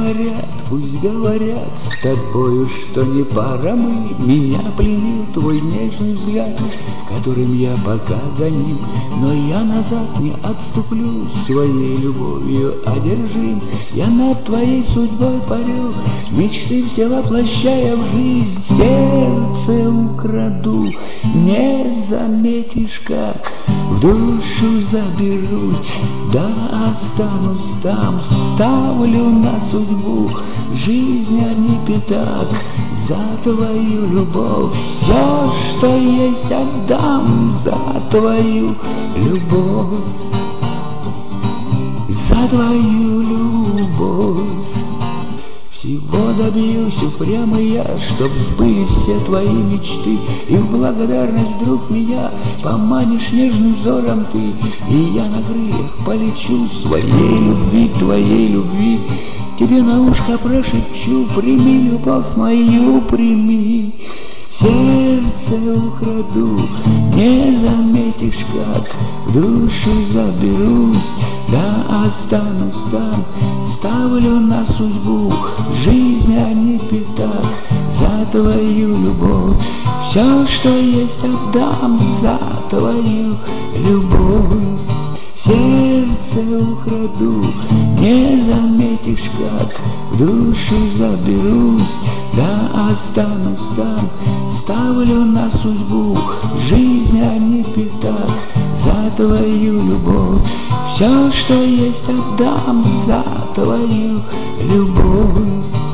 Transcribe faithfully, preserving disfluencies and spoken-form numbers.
говорят, пусть говорят с тобою, что не пара мы. Меня пленил твой нежный взгляд, которым я пока гоним, но я назад не отступлю, своей любовью одержим. Я над твоей судьбой парю, мечты все воплощая в жизнь. Сердце украду, не заметишь как, в душу заберусь, да останусь там. Ставлю на судьбу жизнь, а не пятак, за твою любовь все, что есть, отдам. За твою любовь, за твою любовь. Всего добьюсь упрямый я, чтоб сбылись все твои мечты, и в благодарность вдруг меня поманишь нежным взором ты, и я на крыльях полечу своей любви, твоей любви. Тебе на ушко прошепчу: прими, любовь мою, прими. Сердце украду, не заметишь как, в душу заберусь, да останусь там. Ставлю на судьбу жизнь, а не пятак, за твою любовь все, что есть, отдам. За твою любовь сердце украду, не заметишь как, в душу заберусь, да останусь там. Ставлю на судьбу жизнь, а не пятак, за твою любовь все, что есть, отдам. За твою любовь.